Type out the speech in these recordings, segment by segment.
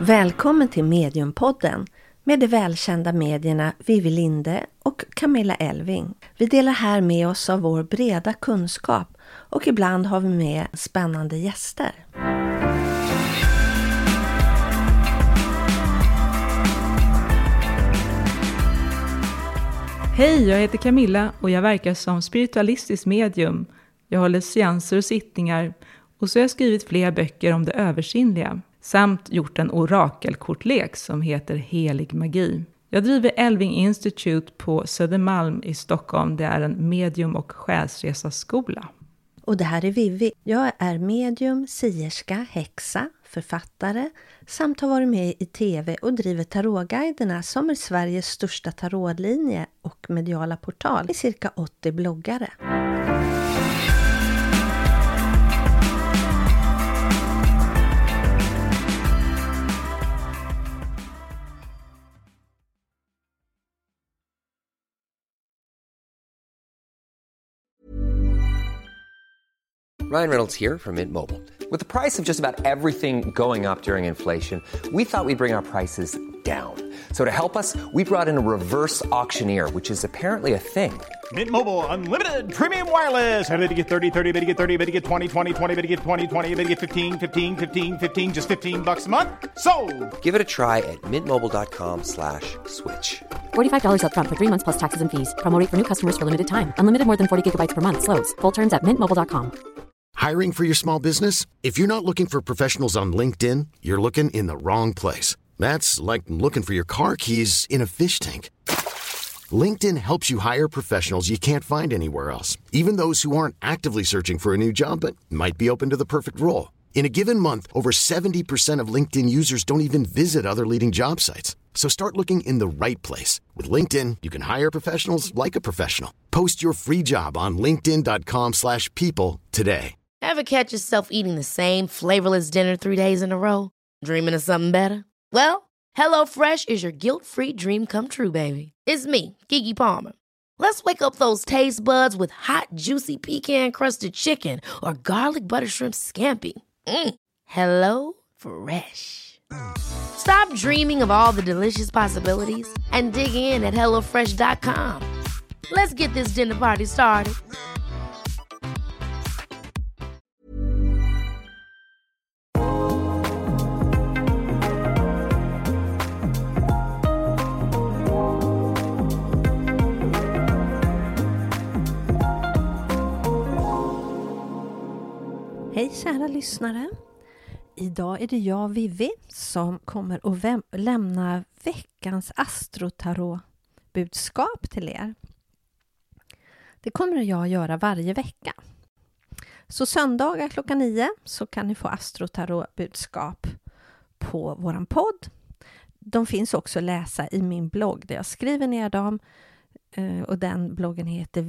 Välkommen till Mediumpodden med de välkända medierna Vivi Linde och Camilla Elving. Vi delar här med oss av vår breda kunskap och ibland har vi med spännande gäster. Hej, jag heter Camilla och jag verkar som spiritualistisk medium. Jag håller seanser och sittningar och så har jag skrivit flera böcker om det översinnliga. Samt gjort en orakelkortlek som heter Helig magi. Jag driver Elving Institute på Södermalm i Stockholm. Det är en medium- och själsresaskola. Och det här är Vivi. Jag är medium, sierska, häxa, författare samt har varit med i tv och driver tarotguiderna som är Sveriges största tarotlinje och mediala portal i cirka 80 bloggare. Ryan Reynolds here from Mint Mobile. With the price of just about everything going up during inflation, we thought we'd bring our prices down. So to help us, we brought in a reverse auctioneer, which is apparently a thing. Mint Mobile Unlimited Premium Wireless. How to get 30, 30, bit to get 30, bit to get 20, 20, 20, bit to get 20, 20, bit to get 15, 15, 15, 15, just $15 a month? Sold! Give it a try at mintmobile.com/switch. $45 up front for 3 months plus taxes and fees. Promo rate for new customers for limited time. Unlimited more than 40 gigabytes per month. Slows full terms at mintmobile.com. Hiring for your small business? If you're not looking for professionals on LinkedIn, you're looking in the wrong place. That's like looking for your car keys in a fish tank. LinkedIn helps you hire professionals you can't find anywhere else, even those who aren't actively searching for a new job but might be open to the perfect role. In a given month, over 70% of LinkedIn users don't even visit other leading job sites. So start looking in the right place. With LinkedIn, you can hire professionals like a professional. Post your free job on linkedin.com/people today. Ever catch yourself eating the same flavorless dinner 3 days in a row? Dreaming of something better? Well, HelloFresh is your guilt-free dream come true, baby. It's me, Keke Palmer. Let's wake up those taste buds with hot, juicy pecan-crusted chicken or garlic butter shrimp scampi. Hello Fresh. Stop dreaming of all the delicious possibilities and dig in at HelloFresh.com. Let's get this dinner party started. Hej kära lyssnare. Idag är det jag, Vivi, som kommer att lämna veckans astrotarot-budskap till er. Det kommer jag göra varje vecka. Så söndagar klockan 9 så kan ni få astrotarot-budskap på våran podd. De finns också att läsa i min blogg där jag skriver ner dem. Och den bloggen heter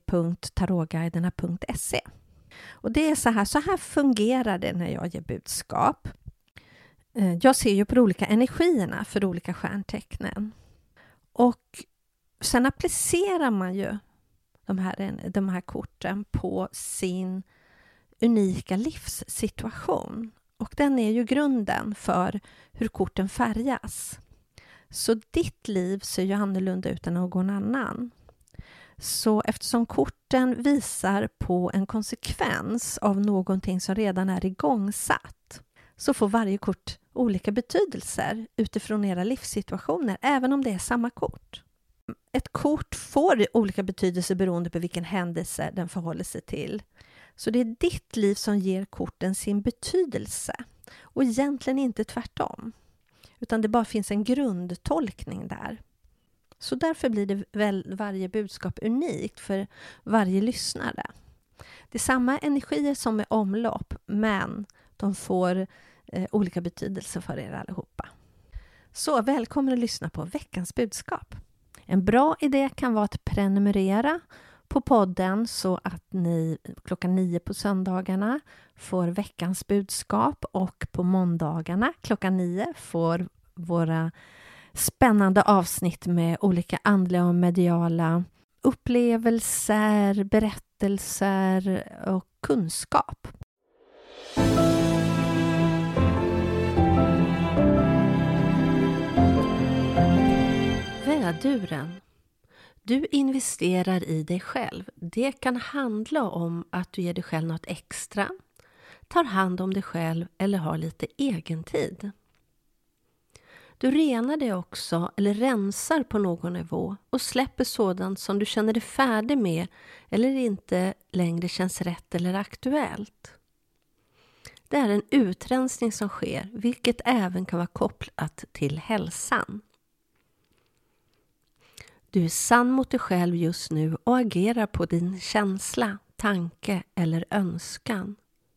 vivi.tarotguiderna.se. Och det är så här fungerar det när jag ger budskap. Jag ser ju på de olika energierna för olika stjärntecknen. Och sen applicerar man ju de här korten på sin unika livssituation. Och den är ju grunden för hur korten färgas. Så ditt liv ser ju annorlunda ut än någon annan. Så eftersom korten visar på en konsekvens av någonting som redan är igångsatt, så får varje kort olika betydelser utifrån era livssituationer, även om det är samma kort. Ett kort får olika betydelser beroende på vilken händelse den förhåller sig till. Så det är ditt liv som ger korten sin betydelse och egentligen inte tvärtom. Utan det bara finns en grundtolkning där. Så därför blir det väl varje budskap unikt för varje lyssnare. Det är samma energier som är omlopp, men de får olika betydelser för er allihopa. Så välkommen att lyssna på veckans budskap. En bra idé kan vara att prenumerera på podden så att ni klockan 9 på söndagarna får veckans budskap och på måndagarna klockan 9 får våra spännande avsnitt med olika andliga och mediala upplevelser, berättelser och kunskap. trubaduren. Du investerar i dig själv. Det kan handla om att du ger dig själv något extra, tar hand om dig själv eller har lite egen tid. Du renar dig också eller rensar på någon nivå och släpper sådant som du känner dig färdig med eller inte längre känns rätt eller aktuellt. Det är en utrensning som sker, vilket även kan vara kopplat till hälsan. Du är sann mot dig själv just nu och agerar på din känsla, tanke eller önskan.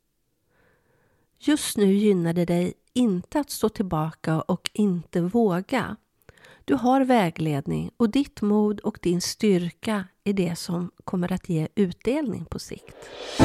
Just nu gynnar det dig inte att stå tillbaka och inte våga. Du har vägledning och ditt mod och din styrka är det som kommer att ge utdelning på sikt.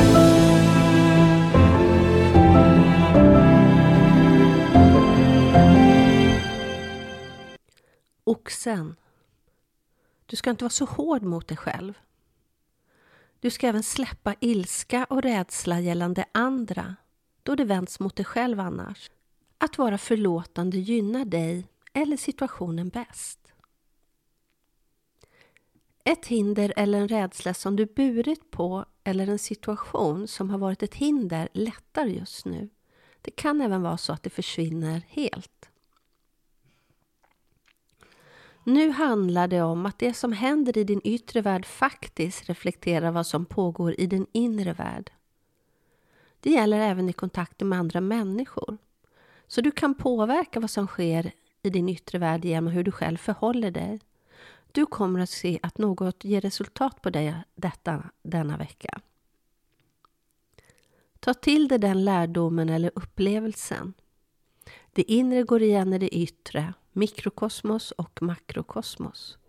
Oxen. Du ska inte vara så hård mot dig själv. Du ska även släppa ilska och rädsla gällande andra, då det vänds mot dig själv annars. Att vara förlåtande gynnar dig eller situationen bäst. Ett hinder eller en rädsla som du burit på eller en situation som har varit ett hinder lättar just nu. Det kan även vara så att det försvinner helt. Nu handlar det om att det som händer i din yttre värld faktiskt reflekterar vad som pågår i din inre värld. Det gäller även i kontakter med andra människor. Så du kan påverka vad som sker i din yttre värld genom hur du själv förhåller dig. Du kommer att se att något ger resultat på dig denna vecka. Ta till dig den lärdomen eller upplevelsen. Det inre går igen i det yttre, mikrokosmos och makrokosmos.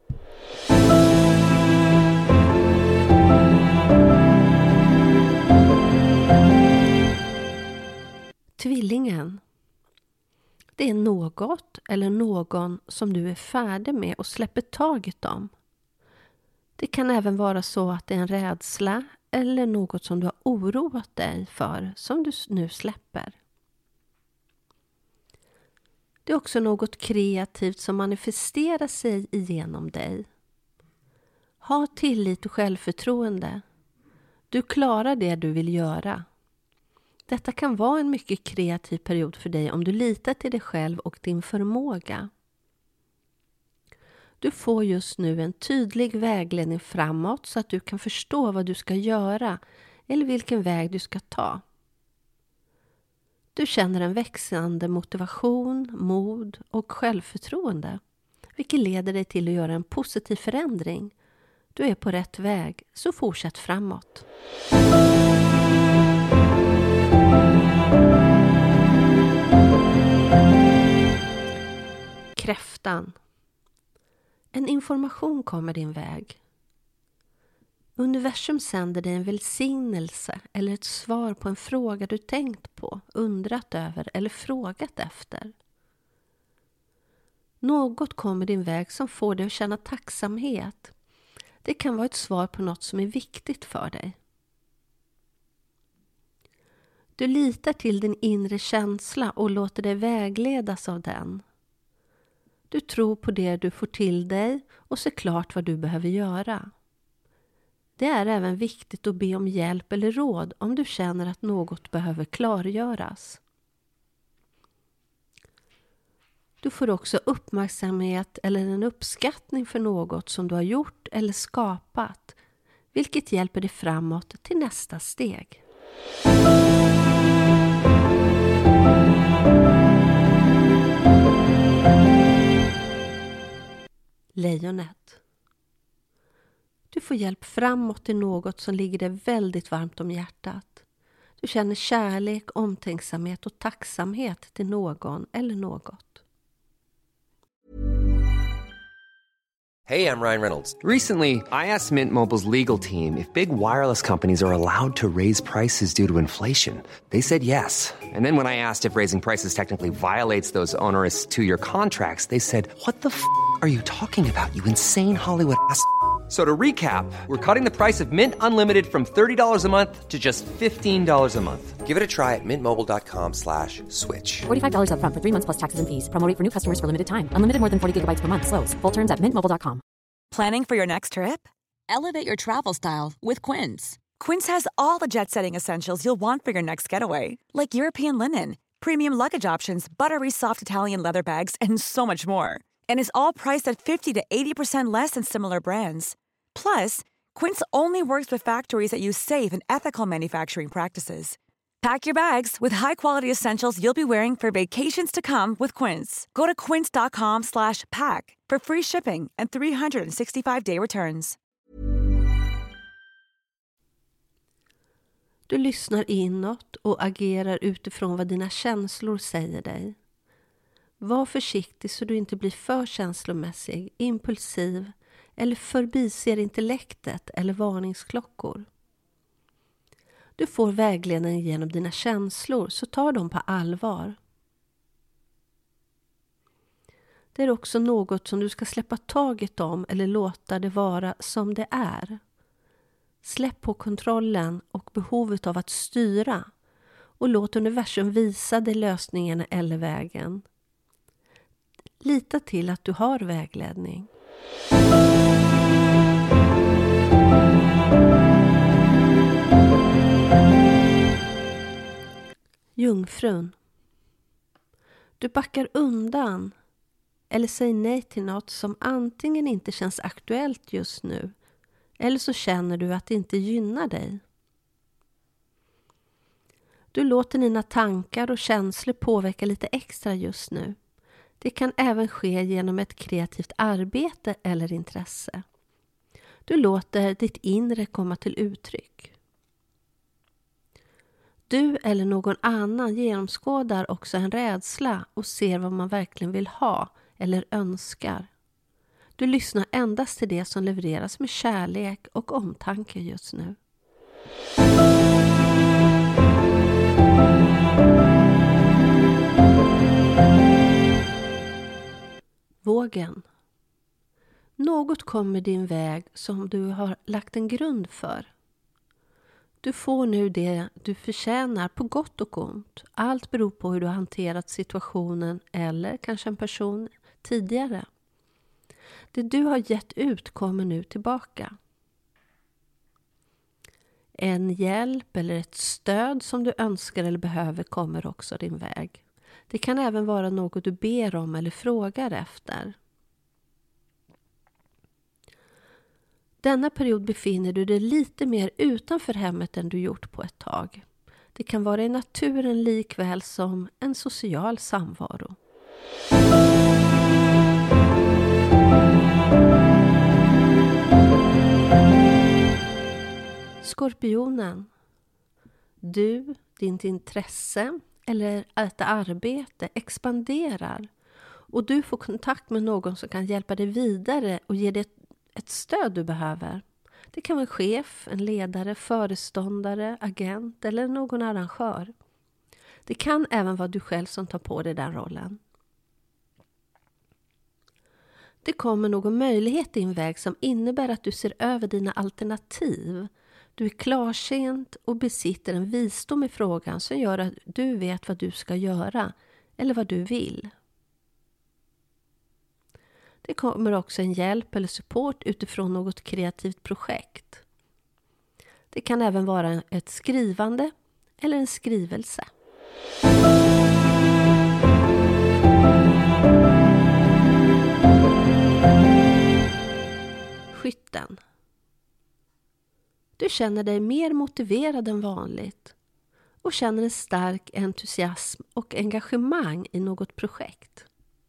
Tvillingen. Det är något eller någon som du är färdig med och släpper taget om. Det kan även vara så att det är en rädsla eller något som du har oroat dig för som du nu släpper. Det är också något kreativt som manifesterar sig igenom dig. Ha tillit och självförtroende. Du klarar det du vill göra. Detta kan vara en mycket kreativ period för dig om du litar till dig själv och din förmåga. Du får just nu en tydlig vägledning framåt så att du kan förstå vad du ska göra eller vilken väg du ska ta. Du känner en växande motivation, mod och självförtroende, vilket leder dig till att göra en positiv förändring. Du är på rätt väg, så fortsätt framåt. Kräftan. En information kommer din väg. Universum sänder dig en välsignelse eller ett svar på en fråga du tänkt på, undrat över eller frågat efter. Något kommer din väg som får dig att känna tacksamhet. Det kan vara ett svar på något som är viktigt för dig. Du litar till din inre känsla och låter dig vägledas av den. Du tror på det du får till dig och ser klart vad du behöver göra. Det är även viktigt att be om hjälp eller råd om du känner att något behöver klargöras. Du får också uppmärksamhet eller en uppskattning för något som du har gjort eller skapat, vilket hjälper dig framåt till nästa steg. Lejonet. Du får hjälp framåt till något som ligger dig väldigt varmt om hjärtat. Du känner kärlek, omtänksamhet och tacksamhet till någon eller något. Hey, I'm Ryan Reynolds. Recently, I asked Mint Mobile's legal team if big wireless companies are allowed to raise prices due to inflation. They said yes. And then when I asked if raising prices technically violates those onerous two-year contracts, they said, "What the f*** are you talking about, you insane Hollywood ass?" So to recap, we're cutting the price of Mint Unlimited from $30 a month to just $15 a month. Give it a try at mintmobile.com/switch. $45 up front for 3 months plus taxes and fees. Promo rate for new customers for limited time. Unlimited more than 40 gigabytes per month. Slows full terms at mintmobile.com. Planning for your next trip? Elevate your travel style with Quince. Quince has all the jet-setting essentials you'll want for your next getaway, like European linen, premium luggage options, buttery soft Italian leather bags, and so much more. And is all priced at 50 to 80% less than similar brands. Plus, Quince only works with factories that use safe and ethical manufacturing practices. Pack your bags with high-quality essentials you'll be wearing for vacations to come with Quince. Go to quince.com/pack for free shipping and 365-day returns. Du lyssnar inåt och agerar utifrån vad dina känslor säger dig. Var försiktig så du inte blir för känslomässig, impulsiv eller förbiser intellektet eller varningsklockor. Du får vägledning genom dina känslor, så ta dem på allvar. Det är också något som du ska släppa taget om eller låta det vara som det är. Släpp på kontrollen och behovet av att styra och låt universum visa dig lösningen eller vägen. Lita till att du har vägledning. Jungfrun. Du backar undan eller säger nej till något som antingen inte känns aktuellt just nu eller så känner du att det inte gynnar dig. Du låter dina tankar och känslor påverka lite extra just nu. Det kan även ske genom ett kreativt arbete eller intresse. Du låter ditt inre komma till uttryck. Du eller någon annan genomskådar också en rädsla och ser vad man verkligen vill ha eller önskar. Du lyssnar endast till det som levereras med kärlek och omtanke just nu. Vågen. Något kommer din väg som du har lagt en grund för. Du får nu det du förtjänar på gott och ont. Allt beror på hur du har hanterat situationen eller kanske en person tidigare. Det du har gett ut kommer nu tillbaka. En hjälp eller ett stöd som du önskar eller behöver kommer också din väg. Det kan även vara något du ber om eller frågar efter. Denna period befinner du dig lite mer utanför hemmet än du gjort på ett tag. Det kan vara i naturen likväl som en social samvaro. Skorpionen. Du, ditt intresse eller ett arbete expanderar och du får kontakt med någon som kan hjälpa dig vidare och ge dig ett stöd du behöver. Det kan vara en chef, en ledare, föreståndare, agent eller någon arrangör. Det kan även vara du själv som tar på dig den rollen. Det kommer någon möjlighet i din väg som innebär att du ser över dina alternativ. Du är klarsynt och besitter en visdom i frågan som gör att du vet vad du ska göra eller vad du vill. Det kommer också en hjälp eller support utifrån något kreativt projekt. Det kan även vara ett skrivande eller en skrivelse. Skytten. Du känner dig mer motiverad än vanligt och känner en stark entusiasm och engagemang i något projekt.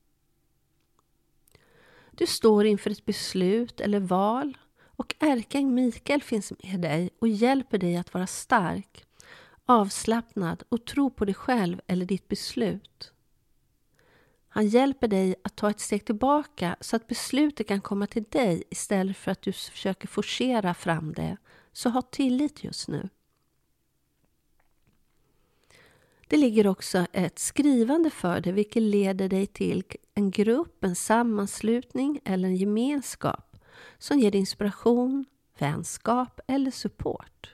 Du står inför ett beslut eller val och ärkeängeln Mikael finns med dig och hjälper dig att vara stark, avslappnad och tro på dig själv eller ditt beslut. Han hjälper dig att ta ett steg tillbaka så att beslutet kan komma till dig istället för att du försöker forcera fram det. Så ha tillit just nu. Det ligger också ett skrivande för dig vilket leder dig till en grupp, en sammanslutning eller en gemenskap som ger dig inspiration, vänskap eller support.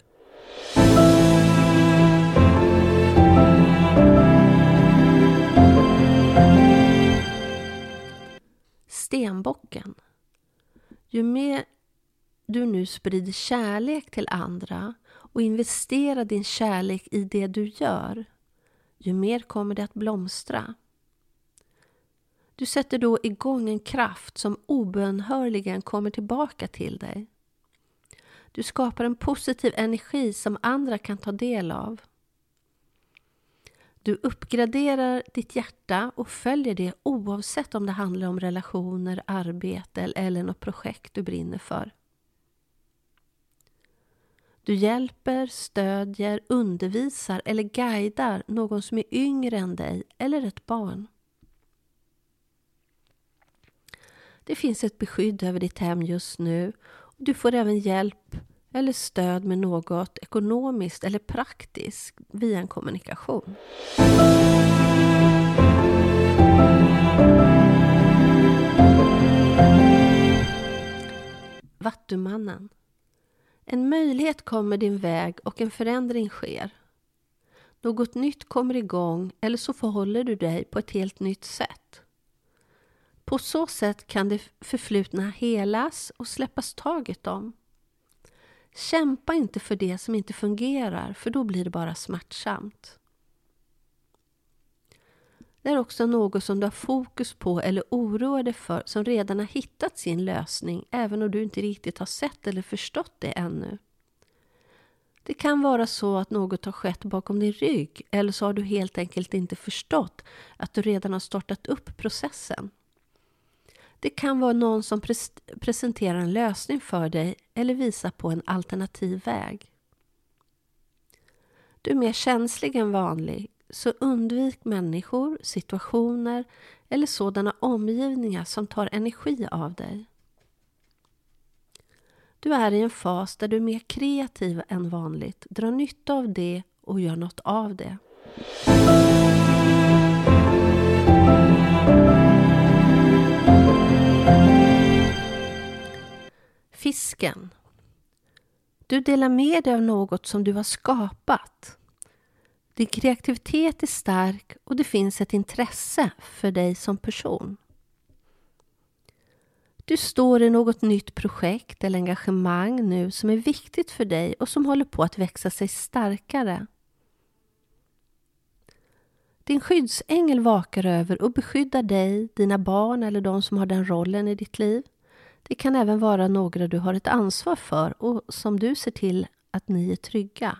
Stenbocken. Ju mer du nu sprider kärlek till andra och investerar din kärlek i det du gör, ju mer kommer det att blomstra. Du sätter då igång en kraft som obönhörligen kommer tillbaka till dig. Du skapar en positiv energi som andra kan ta del av. Du uppgraderar ditt hjärta och följer det oavsett om det handlar om relationer, arbete eller något projekt du brinner för. Du hjälper, stödjer, undervisar eller guidar någon som är yngre än dig eller ett barn. Det finns ett beskydd över ditt hem just nu och du får även hjälp eller stöd med något ekonomiskt eller praktiskt via en kommunikation. Vattumannen. En möjlighet kommer din väg och en förändring sker. Något nytt kommer igång eller så förhåller du dig på ett helt nytt sätt. På så sätt kan det förflutna helas och släppas taget om. Kämpa inte för det som inte fungerar, för då blir det bara smärtsamt. Det är också något som du har fokus på eller oroar dig för som redan har hittat sin lösning, även om du inte riktigt har sett eller förstått det ännu. Det kan vara så att något har skett bakom din rygg, eller så har du helt enkelt inte förstått att du redan har startat upp processen. Det kan vara någon som presenterar en lösning för dig eller visar på en alternativ väg. Du är mer känslig än vanlig, så undvik människor, situationer eller sådana omgivningar som tar energi av dig. Du är i en fas där du är mer kreativ än vanligt. Dra nytta av det och gör något av det. Fisken. Du delar med dig av något som du har skapat. Din kreativitet är stark och det finns ett intresse för dig som person. Du står i något nytt projekt eller engagemang nu som är viktigt för dig och som håller på att växa sig starkare. Din skyddsängel vakar över och beskyddar dig, dina barn eller de som har den rollen i ditt liv. Det kan även vara några du har ett ansvar för och som du ser till att ni är trygga.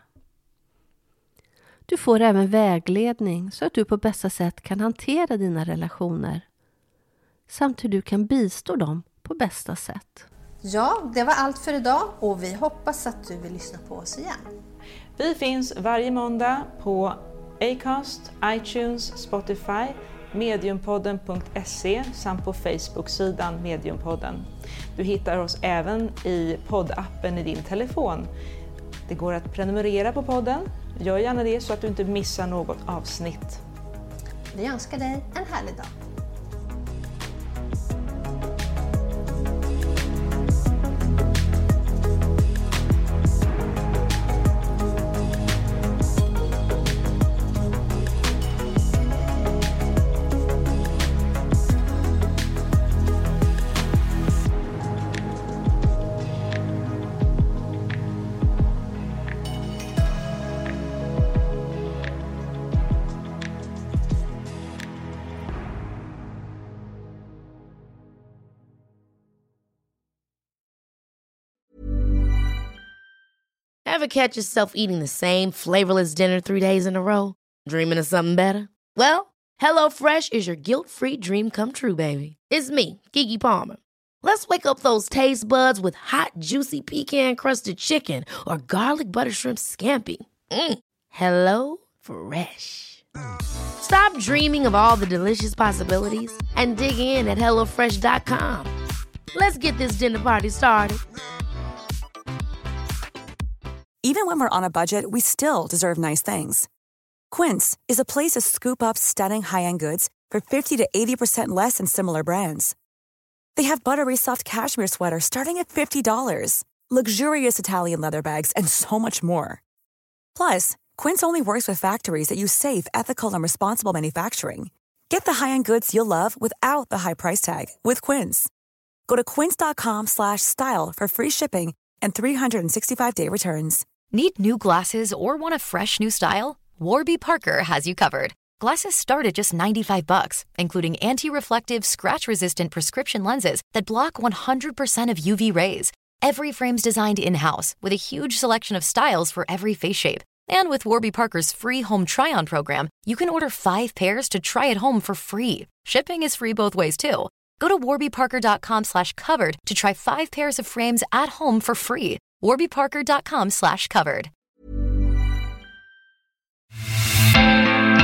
Du får även vägledning så att du på bästa sätt kan hantera dina relationer samt hur du kan bistå dem på bästa sätt. Ja, det var allt för idag och vi hoppas att du vill lyssna på oss igen. Vi finns varje måndag på Acast, iTunes, Spotify, mediumpodden.se samt på Facebook-sidan Mediumpodden. Du hittar oss även i poddappen i din telefon. Det går att prenumerera på podden. Gör gärna det så att du inte missar något avsnitt. Vi önskar dig en härlig dag. Ever catch yourself eating the same flavorless dinner 3 days in a row? Dreaming of something better? Well, HelloFresh is your guilt-free dream come true, baby. It's me, Keke Palmer. Let's wake up those taste buds with hot, juicy pecan-crusted chicken or garlic butter shrimp scampi. Hello Fresh. Stop dreaming of all the delicious possibilities and dig in at HelloFresh.com. Let's get this dinner party started. Even when we're on a budget, we still deserve nice things. Quince is a place to scoop up stunning high-end goods for 50 to 80% less than similar brands. They have buttery soft cashmere sweaters starting at $50, luxurious Italian leather bags, and so much more. Plus, Quince only works with factories that use safe, ethical, and responsible manufacturing. Get the high-end goods you'll love without the high price tag with Quince. Go to quince.com/style for free shipping and 365-day returns. Need new glasses or want a fresh new style? Warby Parker has you covered. Glasses start at just $95, including anti-reflective, scratch-resistant prescription lenses that block 100% of UV rays. Every frame's designed in-house with a huge selection of styles for every face shape. And with Warby Parker's free home try-on program, you can order 5 pairs to try at home for free. Shipping is free both ways, too. Go to warbyparker.com/covered to try 5 pairs of frames at home for free. warbyparker.com/covered.